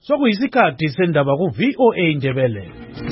Sokuyisikhathi sendaba ku-VOA Indebele.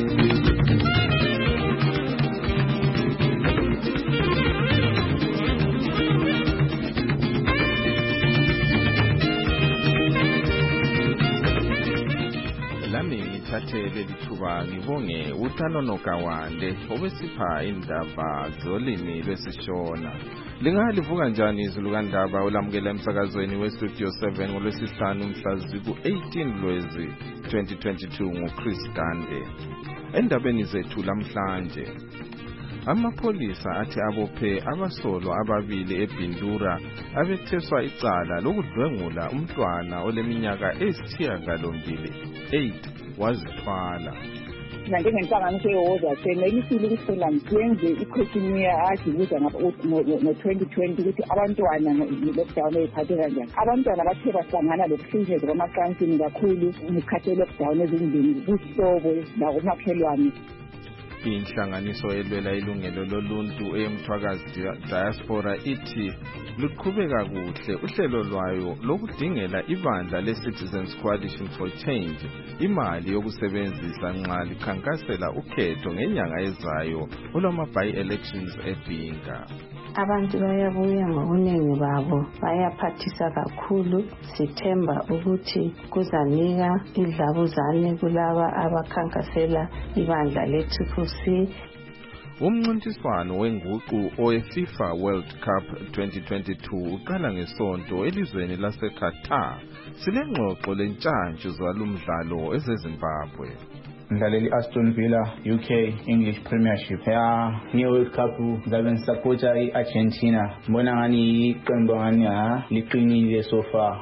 Lami ngithathe leli thuba ngibonge uTanono Kawande obesipha indaba zolimi lwesishona. Lingalivuka njani izulu kandaba olamukela emsakazweni weStudio 7 ngolwesihlanu mhla ziku-18 Lwezi 2022 nguChris Gande. Endabeni zethu lamhlanje, amapholisa athi abophe abasolwa ababili eBindura abetheswa icala lokudlwengula umntwana oleminyaka eyisithiyagalombili 8 wazithwala. Njengenhlanganiso yeWoza senelisile ukuthi siyenze i-questionnaire adibuza ngo-2020 ukuthi abantwana lockdown eyiphathe kanjani. Abantwana bathe bahlangana lokuhlukunyezwa kwamacansini kakhulu ngekhathi lockdown ezindlini kuhlobo nakumakhelwane. Inhlanganiso elwela ilungelo loluntu eyomthwakazi diaspora ithi luqhubeka kuhle uhlelo lwayo lokudingela ibandla le-Citizens Coalition for Change imali yokusebenzisa nxa likhankasela ukhetho ngenyanga ezayo olwama-by-elections eBhinga. Abantu bayabuya ngobuningi babo, bayaphathisa kakhulu. Sithemba ukuthi kuzanika idlabuzane kulaba abakhankasela ibandla le-CCC. Umncintiswano wenguqu owe-FIFA World Cup 2022 uqala ngesonto elizweni laseQatar. Silengxoxo lentshantshu zalumdlalo ezeZimbabwe. Ngidlalela Aston Villa UK English Premiership. World Cup ngabe ngisapota iArgentina. Mbona ngani iqembu ngani liqinile so far.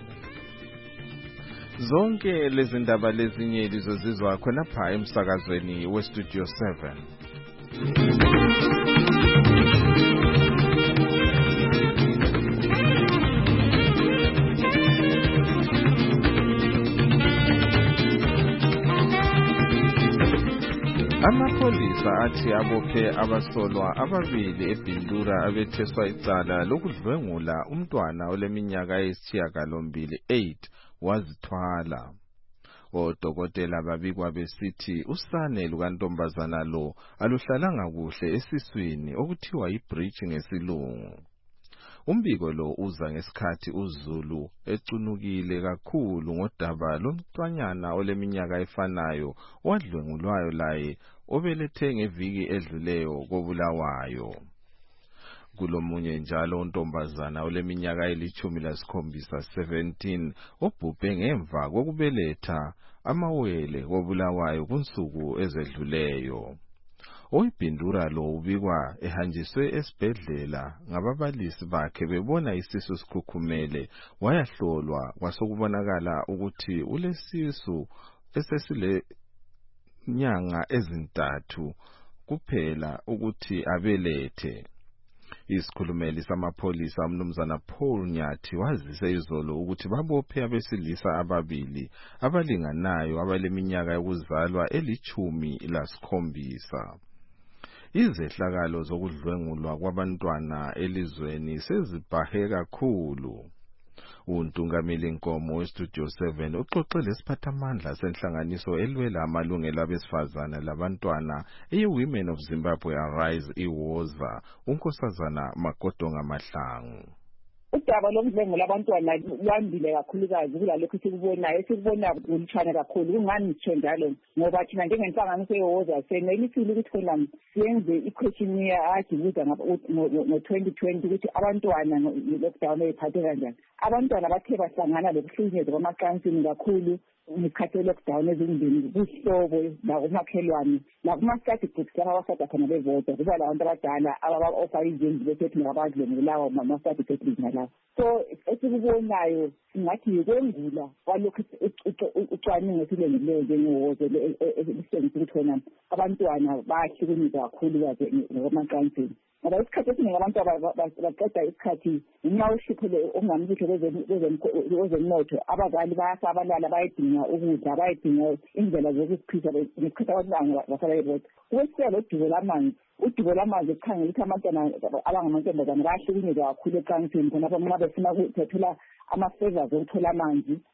Zonke lezi ndaba lezinye lizozizwa khonapha emsakazweni weStudio 7. Amapholisa athi abophe abasolwa ababili eBindura abetheswa icala lokudlwengula umntwana oleminyaka eyisithiyagalombili 8 wazithwala. Odokotela babikwa besithi usane lukantombazana lo aluhlalanga kuhle esiswini okuthiwa yi-breech ngesilungu. Umbiko lo uza ngesikhathi uZulu ecunukile kakhulu ngodaba lomntwanyana oleminyaka efanayo wadlwengulwayo laye obelethe ngeviki edluleyo koBulawayo. Kulomunye njalo untombazana oleminyaka eli-17 obhubhe ngemva kokubeletha amawele koBulawayo kunsuku ezedluleyo. OyiBindura lo ubikwa ehanjiswe esibhedlela ngababalisi bakhe bebona isisu sikhukhumele, wayahlolwa kwasokubonakala ukuthi ulesisu esesile nyanga ezintathu kuphela ukuthi abelethe. Isikhulumeli samapholisa umnumzana Paul Nyathi wazise izolo ukuthi babophe abesilisa ababili abalinganayo abaleminyaka yokuzalwa eli-17. Izehlakalo zokudlwengulwa kwabantwana elizweni sezibhahe kakhulu. Untungameli Nkomo weStudio 7 uxoxe lesiphathamandla senhlanganiso elwela amalungelo abesifazana labantwana eyi-Women of Zimbabwe Arise iWoza, unkosazana Magodonga Mahlangu. Udaba lokudlwengula abantwana lwandile kakhulukazi kulalokho sikubona kulutshwana kakhulu. Kungani ngitsho njalo? Ngoba thina njengenhlanganiso yeWoza senelisile ukuthi siyenze i-questionnaire adibuza ngo-2020 ukuthi abantwana lockdown eyiphathe kanjani. Abantwana bathe bahlangana lokuhlukunyezwa kwamacansini kakhulu ngekhathi lockdown ezindlini kuhlobo nakumakhelwane nakuma-study groups lapha abafada khona bevota kuba labantu abadala ababa-offer izindlu besethi nabadlwengulawo ma-study groups nalapho. So esikubonayo singathi yikwengula kwalokhu ucwaningo esilengileyo njengeWoza elisitshengisa ukuthi wena abantwana bayahlukunyezwa kakhulu ngokwamacansini. Ngoba isikhathi esiningi abantu baqeda isikhathi ngenxa yohlupho okungamuhle kwezemnotho. Abazali bayasabalala, bayadinga ukudla, bayadinga indlela zokuziphisa ngesikhathi abantwana basabayebodwa. Kwesiyalo udubo lamanzi ekukhangela ukuthi abantwana abangamantombazane bayahlukunyezwa kakhulu ecansini khonapho nxa befuna ukuthola ama-favors okuthola amanzi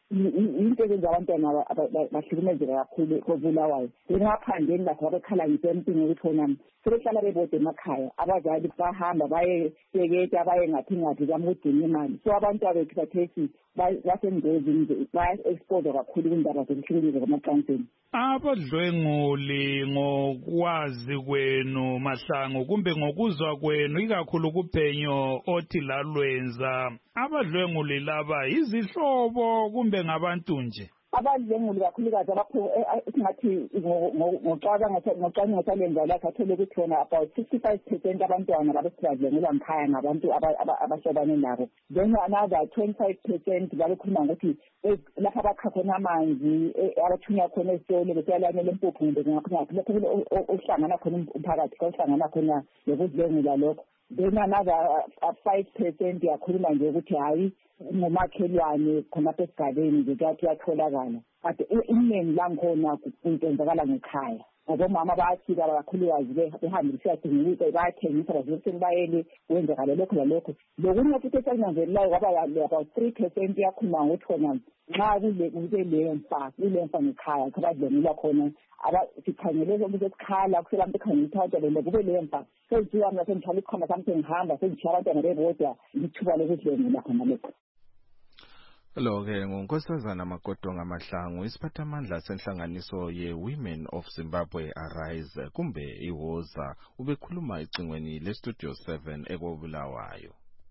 into ezenza abantwana bahlukumezeka kakhulu kobulawayo ngaphandleni lapho abekhala ngempini ukuthi khona sebehlala bebode emakhaya abazali bahamba baye teketa abaye ngaphi kamudini imali so abantu abethu bathethi basengozini baya-expose kakhulu kwindaba zokuhlukunyezwa kwamacansini. Abadlwenguli ngokwazi kwenu Mahlangu kumbe ngokuzwa kwenu ikakhulu kuphenyo othi lalwenza abadlwenguli laba izihlobo kumbe ngabantu nje? Abadlwenguli kakhulukazi abapho singathi ngocwaningo salenza la sathole ukuthi khona about 65% abantwana babesibadlwengula ngikhaya ngabantu abahlobane nabo. Then another 25% babekhuluma ngokuthi lapha abakha khona amanzi abathunya khona esitolo besalanele empuphu kumbe ngaphi lapho ohlangana khona umphakathi ohlangana khona lokudlwengula lokho. Then another 5% yakhuluma nje ukuthi hayi ngomakhelwane khona esigabeni nje kuyatholakala but iningi langikhona kuyenzakala ngekhaya ngoba omama bayafika kakhulukazi behambe besiyadinga ukuthi bayathengisa bazokuthi bayele kwenzakala lokho lalokho lokunye futhi esanyanzelelayo kwaba about 3% yakhuluma ngokuthi khona nxa kule mfa ngekhaya abadlwengula khona sikhangele ukuthi esikhala kusebantu ekhangela ukuthi kube leyo mfa senziwa mina sengithwala ikhona sami sengihamba sengishiya abantwana bebodwa ithuba lokudlwengula khona lokho. Lo-ke nguNkosazana Magodonga Mahlangu isiphathamandla senhlanganiso ye-Women of Zimbabwe Arise kumbe iWoza ubekhuluma ecingweni leStudio 7 ekobulawayo.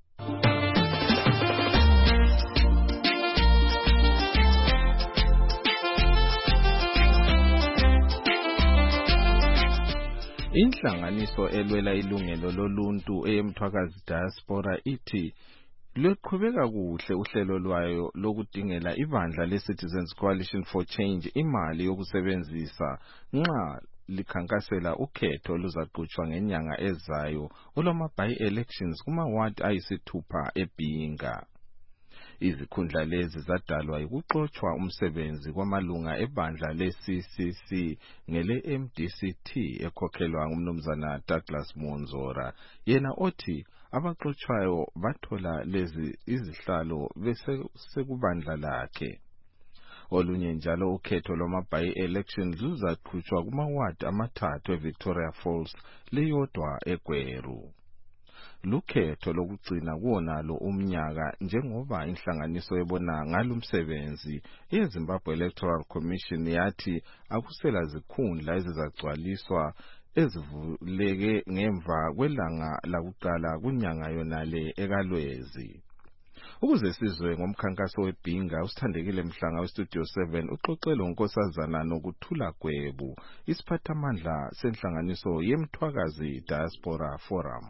Inhlanganiso elwela ilungelo loluntu eMthwakazi Diaspora ithi luqhubeka kuhle uhlelo lwayo lokudingela ibandla leCitizens Coalition for Change imali yokusebenzisa nxa likhankasela ukhetho luzaqhutshwa ngenyanga ezayo olwama-by-elections kuma-ward ayisithupha eBhinga. Izikhundla lezi zadalwa ukuxoxwa umsebenzi kwamalunga ebandla le-CCC ngele-MDCT ekhokhelwa ngumnumzana Douglas Monzora yena othi abaxoxwayo bathola lezi izihlalo besekubandla lakhe. Olunye njalo ukhetho lwama-by-elections luzaqhutshwa kuma-ward amathathu eVictoria Falls leyodwa eGweru. Lukhetho lokugcina kuwonalo umnyaka njengoba inhlanganiso ebona ngalumsebenzi yeZimbabwe Electoral Commission yathi akusela zikhundla ezizagcwaliswa ezivuleke ngemva kwelanga lakuqala kunyanga yonale ekalwezi. Ukuze sizwe ngomkhankaso weBhinga usithandekile Mhlanga weStudio 7 uxoxele uNkosazana nokuthula Gwebu isiphathamandla senhlanganiso yeMthwakazi Diaspora Forum.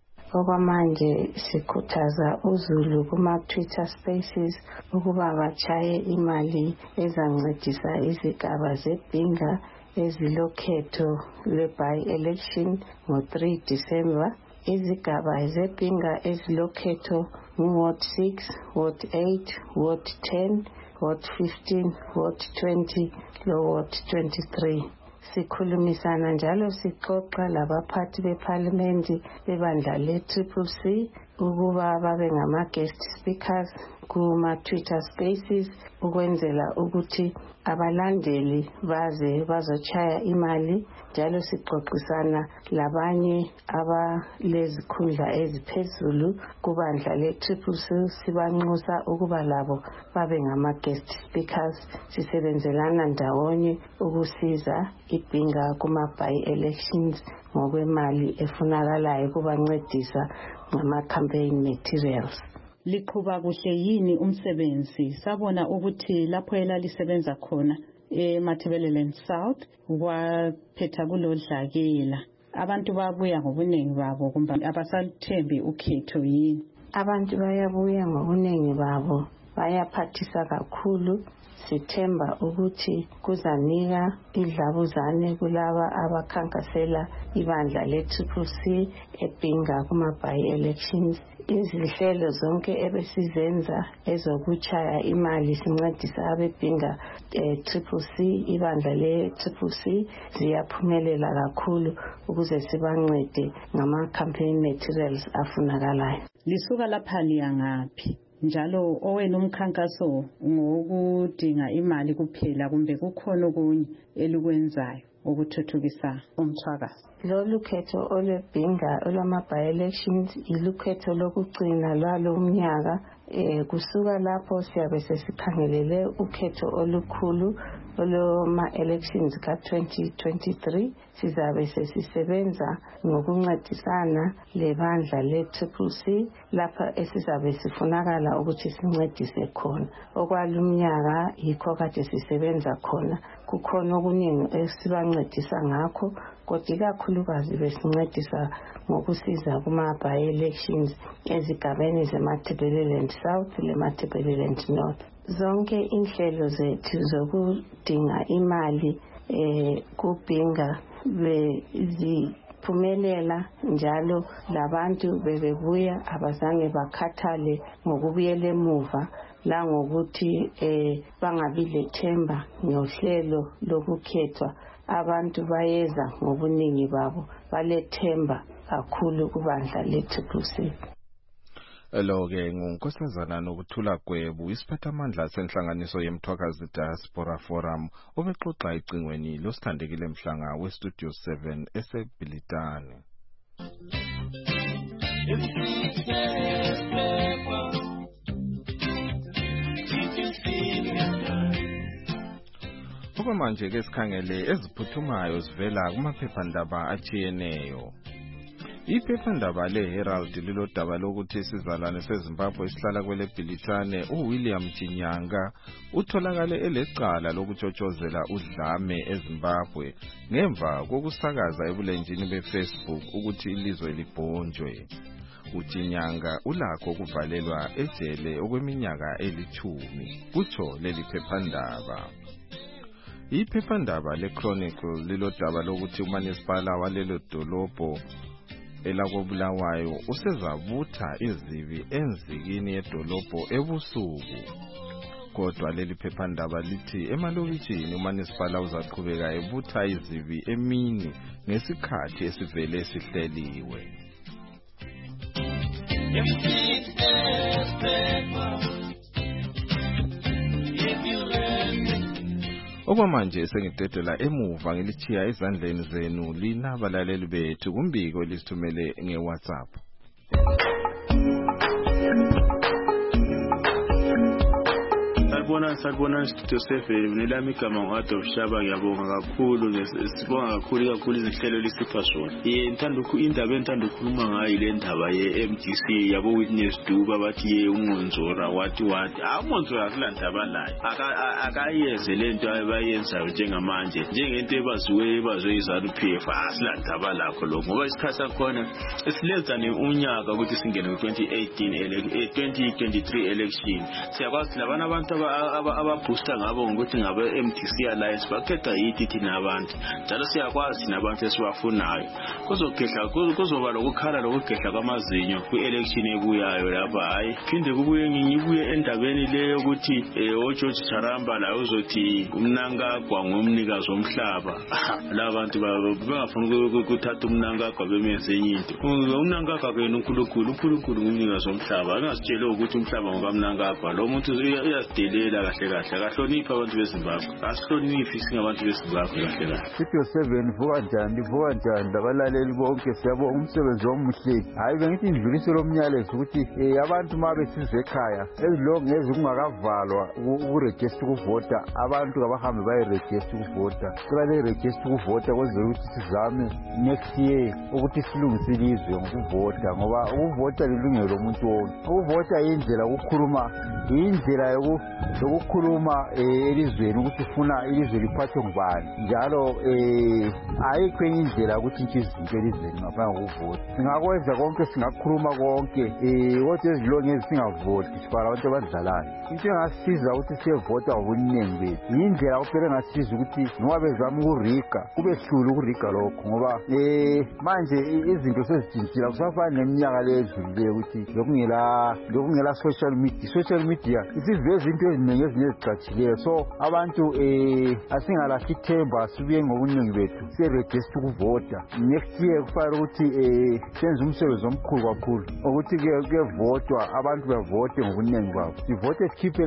Okwamanje sikhuthaza uZulu kuma-Twitter Spaces ukuba batshaye imali ezancedisa izigaba zeBhinga ezilokhetho lwe-by-election ngo-3 December. Izigaba zeBhinga ezilokhetho ngu-Ward 6, Ward 8, Ward 10, Ward 15, Ward 20, lo-Ward 23. Sikhulumisana njalo sixoxa labaphathi beParliament bebandla le-CCC ukuba babe ngama-guest speakers kuma-Twitter Spaces ukwenzela ukuthi abalandeli baze bazochaya imali njalo sixoxisana labanye abalezikhundla eziphezulu kubandla le-CCC sibanxusa ukuba labo babe ngama-guest speakers sisebenzelana ndawonye ukusiza iBhinga kuma-by-elections ngokwemali efunakalayo kubancedisa ngama-campaign materials. Liqhuba kuhle yini umsebenzi? Sabona ukuthi lapho elalisebenza khona eMatabeleland South kwaphetha kulodlakela. Abantu babuya ngobunengi babo kumbe abasathembi ukhetho yini? Abantu bayabuya ngobunengi babo, bayaphathisa kakhulu. Sithemba ukuthi kuzanika idlabuzane kulaba abakhankasela ibandla le-CCC eBhinga kuma-by-elections. Izinhlelo zonke ebesizenza ezokuchaya imali sincedisa abeBhinga CCC ibandla le-CCC ziyaphumelela kakhulu ukuze sibancede ngama-campaign materials afunakalayo. Lisuka lapha liya ngaphi? njalo owena umkhankaso ngokudinga imali kuphela kumbe kukhona okunye elikwenzayo ukuthuthukisa umthwakazi? Lolu khetho olwebhinga olwama-by-elections ilukhetho lokugcina lwalo umnyaka. Kusuka lapho siyabe sesikhangelele ukhetho olukhulu olwama-elections ka-2023. Sizabe sesisebenza ngokuncedisana lebandla le-CCC lapha esizabe sifunakala ukuthi sincedise khona. Okwalumnyaka yikho kade sisebenza khona. Kukhona okuningi esibancedisa ngakho, kodwa ikakhulukazi besincedisa ngokusiza kuma-by-elections ezigabeni zeMatabeleland South leMatabeleland North. Zonke inhlelo zethu zokudinga imali kubhinga beziphumelela, njalo labantu bebebuya abazange bakhathale ngokubuyela emuva la ngokuthi bangabi lethemba ngohlelo lokukhethwa. Abantu bayeza ngobuningi babo balethemba kakhulu kubandla le-CCC. Lo-ke ngunkosazana Nokuthula Gwebu, isiphathamandla senhlanganiso yemthwakazi Diaspora Forum, obexoxa icingweni losithandekile Mhlanga weStudio 7 eseBhilitane. Okwamanje ke sikhangele eziphuthumayo zivela kumaphephandaba atshiyeneyo. Iphephandaba le-Herald lilodaba lokuthi isizalwane seZimbabwe esihlala kwele Bhilitane uWilliam Chinyanga utholakale elecala lokutshotshozela udlame eZimbabwe ngemva kokusakaza ebulenjini beFacebook ukuthi ilizwe libhonjwe. uJinyanga ulakho kuvalelwa ejele okweminyaka 10 kutsho leli phephandaba. Iphephandaba leChronicle lilodaba lokuthi uManisipala walelo dolobho elakobulawayo usezavutha izibi enzikini yedolobho ebusuku. Kodwa leli phephandaba lithi emalokitshini uManisipala uzaqhubeka evutha izibi emini ngesikhathi esivele sihleliwe. Okwamanje sengidedela emuva ngilichiya ezandleni zenu lina balaleli bethu kumbiko lisithumele ngeWhatsApp. Sakubona Studio 7 nelami igama ngo-Adolf Shaba. Ngiyabonga kakhulu, sibonga kakhulu izinhlelo lisipha zona. Indaba enthanda ukukhuluma ngayo ile ndaba ye-MDC yabo Witness Duba bathi uNgonzora wathi uNgonzora akulandaba layo akayeze lento abayenzayo njengamanje njengento ebazwe iZANU-PF asilandaba lakho lokho ngoba isikhathi sakhona esilenza unyaka ukuthi singene ku-2023 election. Siyakwazi labana abantu ababooster ngabo ngokuthi ngabe MDC Alliance bakhetha yithi thina abantu, njalo siyakwazi nabantu esibafunayo. Kuzoba lokukhala lokugehla kwamazinyo kwi-election ebuyayo lapha. Hayi phinde ngibuye endabeni leyo ukuthi oGeorge Charamba la uzothi uMnangagwa ngumnikazi womhlaba. Labantu bangafuna ukuthatha uMnangagwa bemenze enye into. uMnangagwa ke uNkulunkulu ngumnikazi womhlaba. Angasitshela ukuthi umhlaba ngokaMnangagwa. Lo muntu uyazidelela kahle akahlonipha abantu beZimbabwe. Asihloniphi singabantu beZimbabwe kahle. Studio 7 vuka njani abalaleli bonke, siyabonga umsebenzi omuhle. Hayi bengithi indluliso lomnyalezo ukuthi abantu mabe size ekhaya ezilongezi kungakavalwa ukuregister ukuvota, abantu abahambe bayeregister ukuvota. Sibale register ukuvota kwenzela ukuthi sizame next year ukuthi silungise ilizwe ngokuvota, ngoba ukuvota lilungelo lomuntu wonke. Ukuvota indlela yokukhuluma elizweni ukuthi ufuna ilizwe liphathwe ngubani, njalo ayikho enye indlela ukuthi izinto elizweni ngaphandle kokuvota. Singakwenza konke, singakhuluma konke, kodwa ezilongezi singavoti sibala abantu abadlalayo. Into engasiza ukuthi siyevota ngobuningi bethu yindlela kuphela engasiza ukuthi noma bezama ukuriga kube hlula ukuriga lokho, ngoba manje izinto sezijintshile. Akusafani neminyaka le edlulileyo ukuthi lokungela social media isiveza into sikhulume ngezinto ezicatshileyo. So abantu asingalahli ithemba, sibuye ngobuningi bethu siregister ukuvota. Next year kufanele ukuthi senze umsebenzi omkhulu kakhulu ukuthi kuyevotwa, abantu bevote ngobuningi babo. Sivote sikhiphe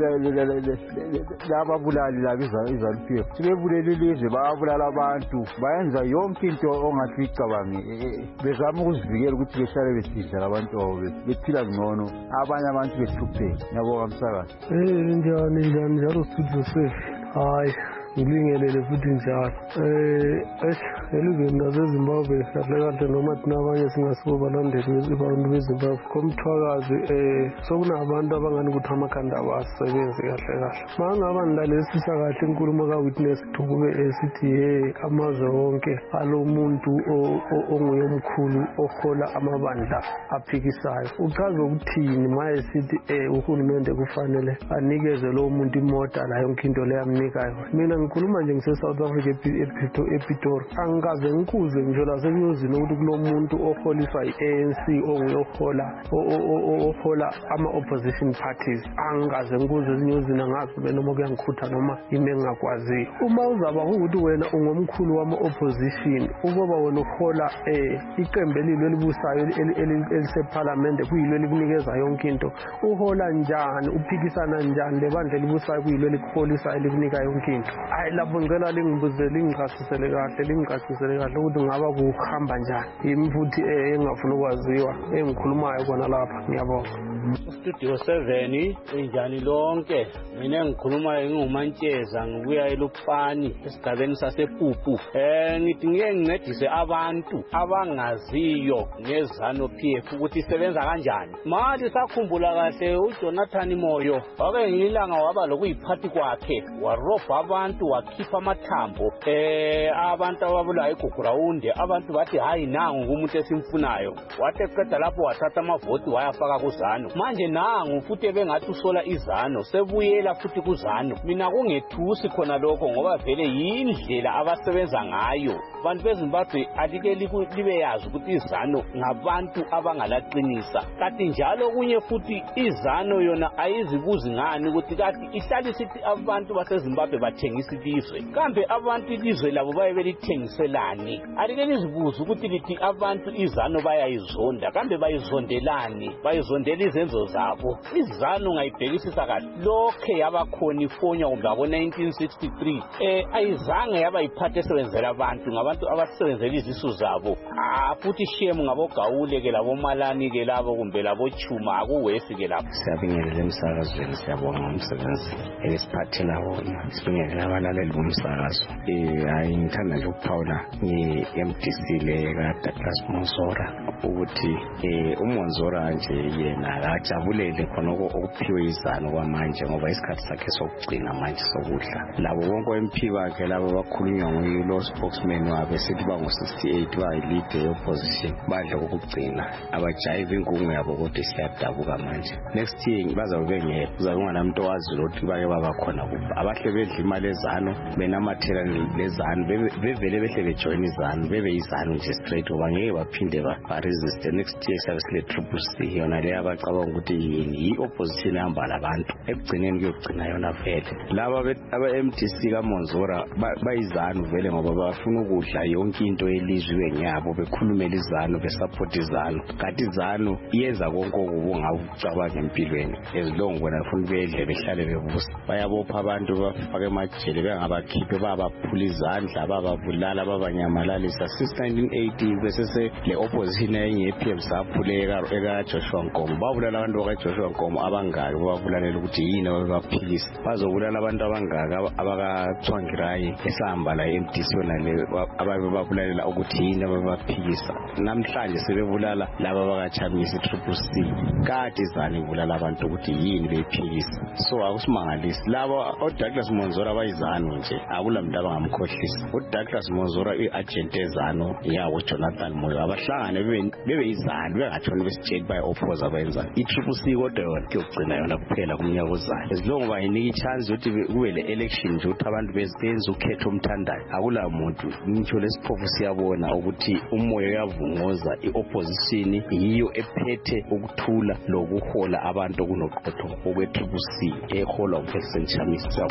lababulali laba iZANU-PF. Sebebulele ilizwe, bayabulala abantu, bayenza yonke into ongathi icabange. Bezama ukuzivikela ukuthi behlale besidla labantu babo bephila ngcono, abanye abantu behlupheka. Ngiyabonga msakazi. Njani njalo studio safe. Hayi ngibingelele futhi njalo. Elizweni laseZimbabwe kahle noma thina abanye singasibo balandeli abantu beZimbabwe komthwakazi sokunabantu abangani ukuthi amakhanda abasebenzi kahle. Mangaba nilalesisa kahle inkulumo kaWitness Thukube esithi amazwe wonke alo muntu onguye omkhulu ohola amabandla aphikisayo. Uchaza ukuthini maye sithi uhulumende kufanele anikeze lo muntu imota la yonke into le yamnikayo? Mina ngikhuluma nje ngise-South Africa ePitori. Angikaze ngikuze nje la senyuzini ukuthi kulo muntu oholiswa i-ANC onguye ohola ama-opposition parties. Angikaze ngikuze ezinyuzini, angazi kube noma kuyangikhutha noma yimi engingakwaziyo. Uma uzaba ukuthi wena ungomkhulu wama-opposition, ukuba wena uhola iqembu elilo elibusayo eliseparlamente kuyilo elikunikeza yonke into, uhola njani, uphikisana njani lebandla elibusayo kuyilo elikuholisa elikunika yonke into? Hayi lapho ngicela lingichasisele kahle ukuthi ngaba kuhamba njani. Yimi futhi engingafuna ukwaziwa engikhulumayo kona lapha. Ngiyabonga. Studio 7 enjani lonke. Mina ngikhuluma ngingumantsheza ngibuya eLupani esigabeni sasePupu. Ngithi ngeke ngincedise abantu abangaziyo ngeZANU-PF ukuthi isebenza kanjani. Manje sakhumbula kahle uJonathan Moyo wake ngilanga waba lokuyiphathi kwakhe warobha abantu wakhipha amathambo abantu ababulawa eGugurawunde. Abantu bathi hayi nangu umuntu esimfunayo. Wathi eqeda lapho wathatha amavoti wayafaka kuZANU. Manje nangu futhi bengathi usola iZANU sebuyela futhi kuZANU. Mina kungethusi khona lokho ngoba vele yindlela abasebenza ngayo. Abantu beZimbabwe alike libe yazi ukuthi iZANU ngabantu abangalaqinisa. Kanti njalo kunye futhi iZANU yona ayizibuzi ngani ukuthi kanti ihlali sithi abantu baseZimbabwe bathengisa ilizwe. Kambe abantu ilizwe labo baye belithengiselani? Alike lizibuza ukuthi lithi abantu iZANU bayayizonda. Kambe bayizondelani? Bayizondela izenzo zabo. iZANU ngayibhekisisa kahle lokhe yabakhona ifonya ngabo 1963 ayizange yaba iphathe esebenzela abantu ngabantu abasebenzela izisu zabo. Futhi shame ngabo Gawule ke labo Malani ke labo kumbe labo Chuma akuwesi ke lapho. Siyabingelela emsakazweni, siyabonga umsebenzi esiphathela wona. Sibingelela abalaleli bomsakazo. Hayi ngithanda nje ukuphawula nge-MDC le kaDouglas Monzora ukuthi uMonzora nje yena akajabulele khona okuphiwe iZANU kwamanje ngoba isikhathi sakhe sokugcina manje sokudla. Labo bonke MP bakhe labo bakhulunywa nguyilo spokesman wabe sithi bangu68 bayilide opposition badla kokugcina abajayiva ingungu yabo kodwa siyadabuka manje. Next year bazabe bengekho, kuzabe kunganamuntu owazi ukuthi bake baba khona kuphi. Abahle bedla imali eZANU benamathela leZANU bevele behle bejoin iZANU bebe iZANU nje straight ngoba ngeke baphinde ba-resist. Next year sabe sile triple C yona le abacabanga ukuthi yi-opposition ehamba labantu ekugcineni kuyogcina yona vele. Laba aba-MDC kaMonzora bayiZANU vele ngoba bafuna ukudla yonke into elizwe ngiyabo bekhulumela iZANU besupport iZANU. Kanti iZANU iyenza konke okubucabanga empilweni ezilongo bona ufuna bedle behlale bebusa. Bayabopha abantu bafake emajele bengabakhiphe babaphula izandla bababulala babanyamalalisa. Since 1980 bese le opposition enye saphuleka ekaJoshua Nkomo babulala abantu bakaJoshua Nkomo abangaki babulalela ukuthi yini ababaphikisa. Bazobulala abantu abangaka abakaThwangirayi esahamba la eMDC yona le abababulalela ukuthi yini ababaphikisa. Namhlanje sebebulala laba abakachamisa iTriple C. Kade iZANU ibulala abantu ukuthi yini beyiphikisa. So akusimangalisi laba uDouglas Monzora bayiZANU nje akulamuntu abangamkhohlisa. uDouglas Monzora iagent eZANU yawo Jonathan Moyo abahlangane bebe bebe izalo bengatshoni besitshela bayi-opposa abayenzayo. I-Triple C kodwa yona kuyogcina yona kuphela kumnyaka ozayo. As long bayinika i-chance ukuthi kube le-election nje ukuthi abantu benze ukhetho omthandayo, akula muntu. Ngitsho lesiphofu siyabona ukuthi umoya uyavungoza, i-opposition yiyo ephethe ukuthula lokuhola abantu okunoqotho okwe-Triple C eholwa uPelson Chamisa.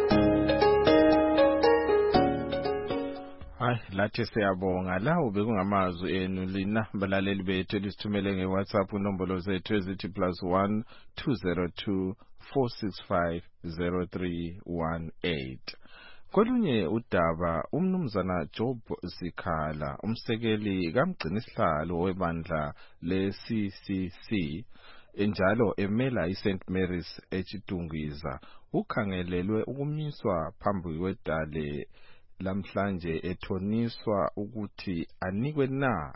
Hayi lathi siyabonga la bekungamazwi enu lina balaleli bethu lisithumele ngeWhatsApp inombolo zethu ezithi +1 202 465 0318. Kolunye udaba umnumzana Job Sikhala umsekeli kaMgcinisihlalo webandla le-CCC enjalo emela iSt Mary's eChitungwiza ukhangelelwe ukumiswa phambi kwedale lamhlanje ethoniswa ukuthi anikwe na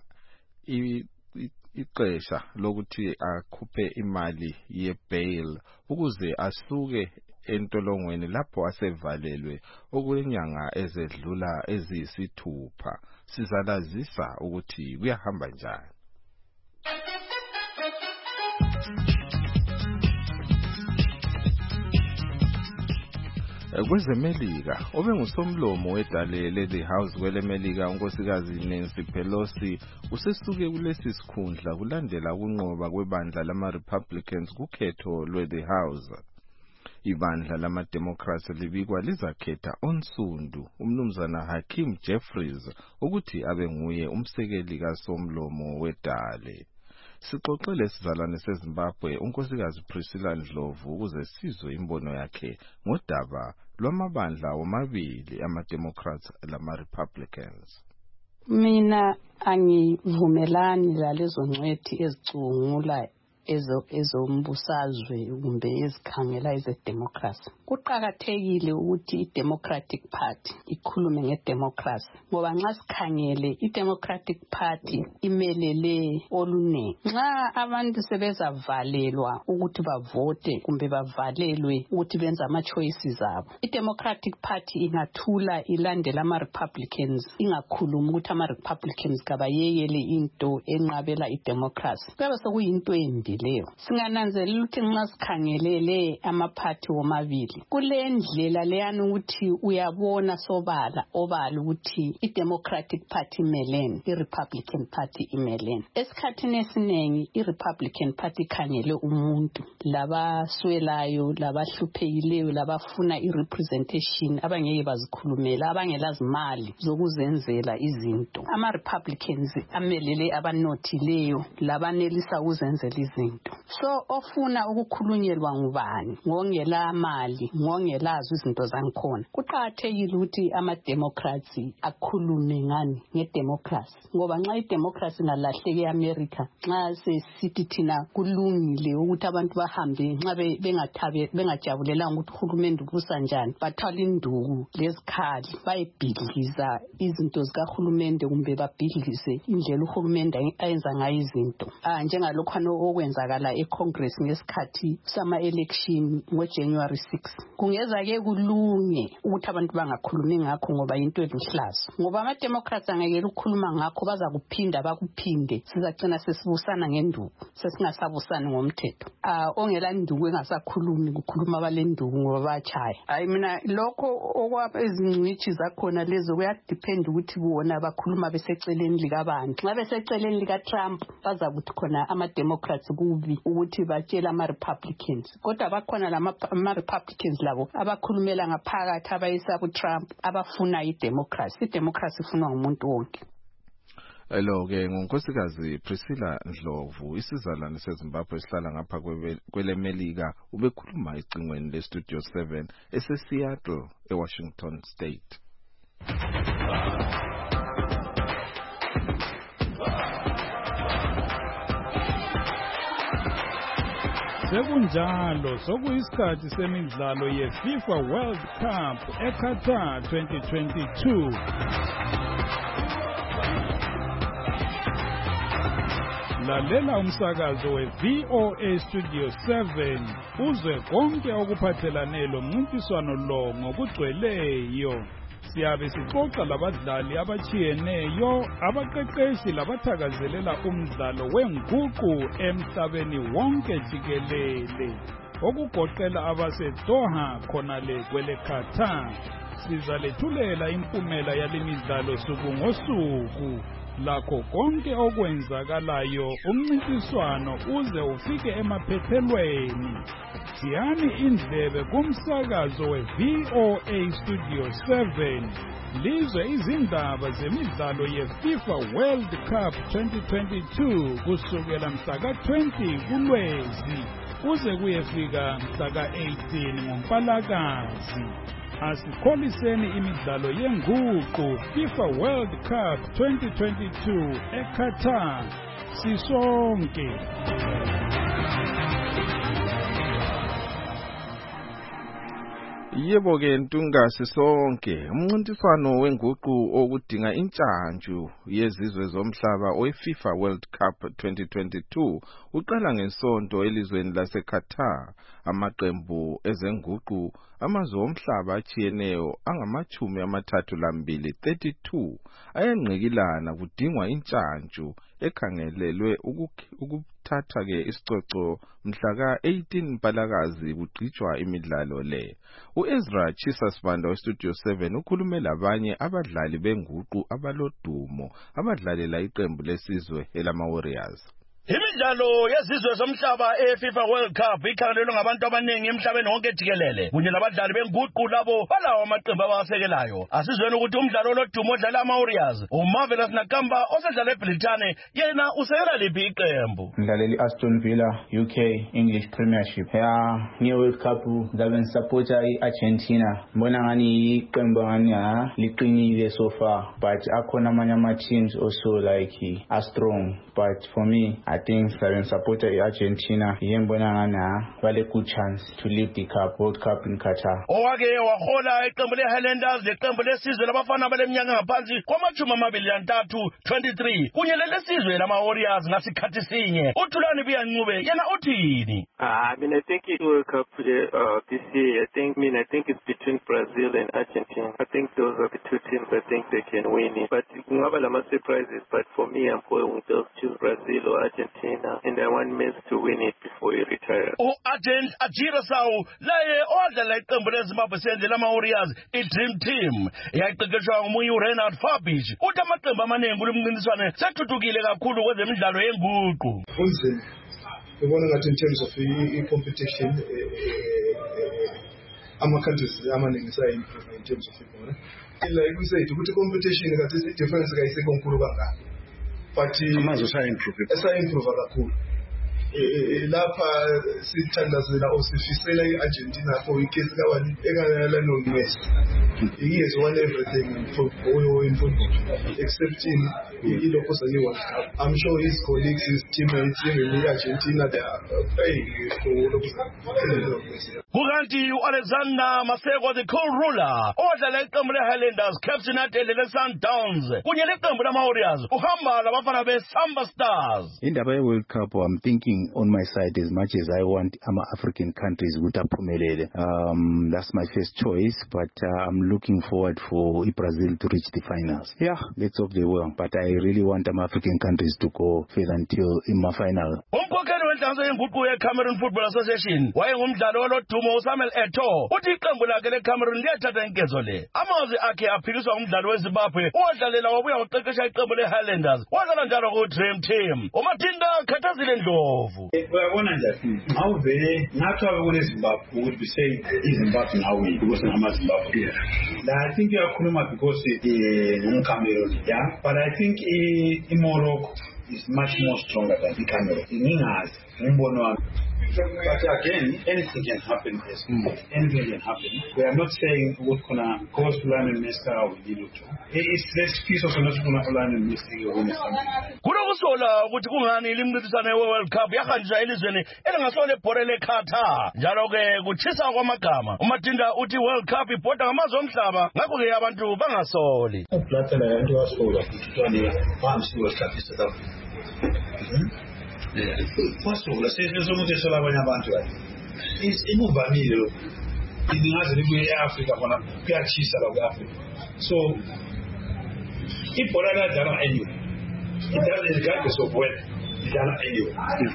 ixesha lokuthi akhuphe imali yebail ukuze asuke entolongweni lapho asevalelwe okwenyanga ezedlula eziyisithupha. Sizalazisa ukuthi kuyahamba njani. Kwezemelika obengusomlomo wedale le House kwelemelika unkosikazi Nancy Pelosi usesuke kulesi sikhundla kulandela ukunqoba kwebandla lama-Republicans kukhetho lwe-The House. Ibandla lama-Democrats libikwa lizakhetha onsundu umnumzana Hakeem Jeffries ukuthi abe nguye umsekeli kasomlomo wedale. Sixoxele sizalwane seZimbabwe unkosikazi Priscilla Ndlovu ukuze sizwe imbono yakhe ngodaba lwamabandla womabili ama-Democrats lama-Republicans. Mina angivumelani lalezo ncwethi ezicungula ezombusazwe kumbe ezikhangela ezedemocracy. Kuqakathekile ukuthi iDemocratic Party ikhulume ngedemocracy ngoba nxa sikhangele iDemocratic Party imelele olunengi. Nxa abantu sebezavalelwa ukuthi bavote kumbe bavalelwe ukuthi benze ama-choices abo, iDemocratic Party ingathula ilandela ama-Republicans ingakhulumi ukuthi ama-Republicans kabayekele into enqabela idemocracy. Kuyabe sekuyinto embi leyo. Singananzelela ukuthi nxa sikhangelele amaphathi womabili kule ndlela leyana ukuthi uyabona sobala obala ukuthi iDemocratic Party imelene, iRepublican Party imelene. Esikhathini esiningi iRepublican Party ikhangele umuntu labaswelayo, labahluphekile, labafuna irepresentation abangeke bazikhulumela, abangelazimali zokuzenzela izinto. Ama-Republicans amelele abanothileyo labanelisa ukuzenzela izinto. So ofuna ukukhulunyelwa ngubani ngongela mali ngongelazo izinto zangikhona. Kuqakathekile ukuthi ama-Democrats akhulume ngani ngedemocracy ngoba nxa idemocracy ngalahleke eAmerica nxa sesithi thina kulungile ukuthi abantu bahambe nxa bengajabulelanga ukuthi uhulumende ubusa njani bathwala induku lezikhali bayebhidliza izinto zikahulumende kumbe babhidlise indlela uhulumende ayenza ngayo izinto njengalokho okwenzakala eCongress ngesikhathi sama-election ngoJanuary 6. Kungeza-ke kulunge ukuthi abantu bangakhulumi ngakho ngoba into eluhlaza ngoba ama-Democrats angekela ukukhuluma ngakho baza kuphinda bakuphinde sizagcina sesibusana ngenduku sesingasabusani ngomthetho. Ongela nduku engasakhulumi kukhuluma abalenduku ngoba bayachaya. Hayi mina lokho okwabezincwithi zakhona lezo kuyadepend ukuthi bona bakhuluma beseceleni likabani. Nxa beseceleni likaTrump bazakuthi khona ama-Democrats kubi ukuthi batshela ama-Republicans kodwa bakhona ama-Republicans labo abakhulumela ngaphakathi abayisa kuTrump abafuna idemocracy. Idemocracy ifunwa ngumuntu wonke. Lo-ke ngunkosikazi Priscilla Ndlovu isizalwane seZimbabwe esihlala ngapha kwelemelika ubekhuluma ecingweni leStudio 7 eseSeattle eWashington State. Sekunjalo sokuyisikhathi semidlalo yeFIFA World Cup eQatar 2022. Lalela umsakazo weVOA Studio 7 uzwe konke okuphathelane lomncintiswano lo ngokugcweleyo. Siyabe sixoxa labadlali abachiyeneyo abaqeqeshi labathakazelela umdlalo wenguqu emhlabeni wonke jikelele okugoqela abaseDoha khonale kwele Qatar. Sizalethulela impumela yalemidlalo suku ngosuku lakho konke okwenzakalayo umncintiswano uze ufike emaphethelweni. Siyani indlebe kumsakazo we-VOA Studio 7 lizwe izindaba zemidlalo yeFIFA World Cup 2022 kusukela mhla ka-20 kuLwezi kuze kuyefika mhla ka-18 ngoMpalakazi. Asikholiseni imidlalo yenguqu FIFA World Cup 2022 eQatar sisonke. Yebo ke ntungasi sonke umncintiswano wenguqu okudinga intshantshu yezizwe zomhlaba oweFIFA World Cup 2022 uqala ngesonto elizweni laseQatar. Amaqembu ezenguqu amazwe omhlaba achiyeneyo angama-32 ayangqikilana kudingwa intshantshu ekhangelelwe ukuthatha ke isicoco mhla ka-18 Mpalakazi kugqitshwa imidlalo le. uEzra Chisasbanda weStudio 7 ukhulume labanye abadlali benguqu abalodumo abadlalela iqembu lesizwe elama-Warriors. Imidlalo yezizwe zomhlaba eFIFA World Cup ikhangelelwe ngabantu abaningi emhlabeni wonke jikelele kunye nabadlali benguqu labo balawo amaqembu abasekelayo. Asizweni ukuthi umdlalo lodumo odlala ama-Warriors uMarvelous Nakamba osedlala eBrithani yena usekela liphi iqembu? Ngidlalela Aston Villa UK English Premiership. World Cup ngabe ngisupporta iArgentina. Mbona ngani iqembu ngani liqinile so far, but akhona amanye ama-teams also like are strong, but for me I think I support Argentina. Yembona ngana vale good chance to lead the World Cup in Qatar. Owake wahola iqembu leHighlanders leqembu lesizwe labafana baleminyaka ngaphansi kwama-23 23 kunye lelesizwe lama-Warriors ngasikhathi sinye. uThulani Biyancube yena uthini? I mean, I think it World Cup this year. I think it's between Brazil and Argentina. I think those are the two teams I think they can win it. But ngaba lama surprises. But for me, I'm going with those two, Brazil or Argentina, and I want Messi to win it before he retires. Ajira Sawu laye odlala iqembu leZimbabwe sendle lama-Warriors i-Dream Team yayiqeqeshwa nguMuyi Reinhard Fabish. Uthi amaqembu amaningi kule mncintiswane sethuthukile kakhulu kwezemidlalo yenguqu. Kunzima ubona ngathi in terms of i-competition ama-countries amaningi sa-improve in terms of football. Like we said, ukuthi competition ngathi i-difference kayisekho nkulu kangaka, but amazwe sa-improve kakhulu. Lapha sithandazela osifisela iArgentina for ikesi kawani engalala noMessi. He has won everything in football except in ilokho World Cup. I'm sure his colleagues, his teammates in Argentina, they are paying for Messi. Kukanti uAlexander Maseko the co-ruler odlala iqembu leHighlanders captain adelele Sundowns kunye leqembu lama-Warriors uhamba labafana beSamba Stars. Indaba ye-World Cup, I'm thinking on my side as much as I want African countries ukuthi aphumelele. That's my first choice, but I'm looking forward for Brazil to reach the finals. Yeah, let's hope they will, but I really want African countries to go further until in my final. Umkhokheli wenhlanganiso yenguqu yeCameroon Football Association wayengumdlali olodumo uSamuel Eto'o uthi iqembu lakhe leCameroon liyathatha inkezo le. Amazwi akhe aphikiswa umdlali weZimbabwe owedlalela wabuya waqeqesha iqembu leHighlanders wadlala njalo ku-Dream Team. uMatinda Khathazile Ndlovu. Uyabona njani awuvele nathi abekule Zimbabwe ukuthi be say iZimbabwe nawe because ngamaZimbabwe. I think uyakhuluma because ngumCameroon, yeah, but I think iMorocco is much more stronger than iCameroon. Ngingazi ngumbono wami. But again, anything can happen. Anything can happen. We are not saying what's gonna cause Lionel Messi or Dilucho. It's this piece of not gonna Lionel Messi or win something. Kulokusola ukuthi kungani limncintiswane we-World Cup yahanjiswa elizweni elingasole ibhola leQatar. Njalo ke kuchisa kwamagama. uMatinda uthi World Cup ibhoda ngamazwe omhlaba ngakho ke abantu bangasoli. Uplathela into wasola kuthiwa phansi wesikhathi sethu. Wasola sesomuntu esola abanye abantu imuvamile lingaze libuye e-Africa khona kuyatshisa la kwe-Africa. So ibhola liyadlala anyway. It doesn't regardless of weather. Lidlala anyway.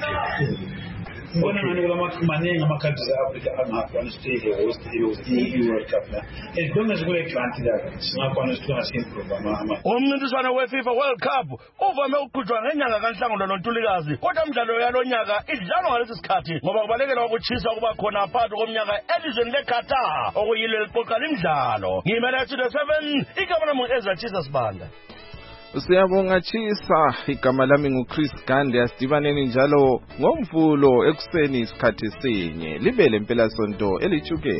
Mbona ngani kula maningi ama-countries e-Africa angakhona stadium host i-World Cup la. As long as kule grant la singakhona ukuthi simprove ama. Umncintiswano we-FIFA World Cup uvame ukuqhutshwa ngenyanga kaNhlangula noNtulikazi, kodwa imidlalo yalonyaka idlalwa ngalesi sikhathi ngoba kubalekela ukutshisa kuba khona phakathi komnyaka elizweni leQatar okuyilo eliqoqala imidlalo. Ngimele Studio 7 igama lami ngu-Ezra Sibanda. Siyabonga Chisa, igama lami nguChris Gandhi. Asidibaneni njalo ngoMvulo ekuseni isikhathi sinye libe lempela sonto elijuke.